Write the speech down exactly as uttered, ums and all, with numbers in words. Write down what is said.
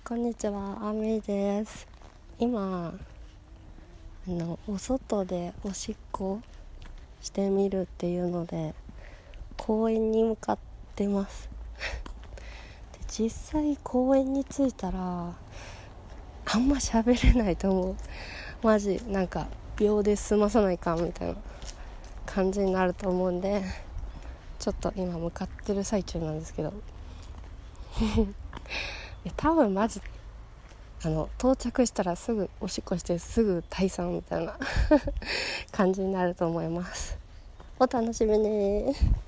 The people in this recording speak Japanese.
こんにちは、あみです。今あのお外でおしっこしてみるっていうので公園に向かってますで実際公園に着いたらあんま喋れないと思う。マジなんか秒で済まさないかんみたいな感じになると思うんで、ちょっと今向かってる最中なんですけど多分マジあの到着したらすぐおしっこしてすぐ退散みたいな感じになると思います。お楽しみに。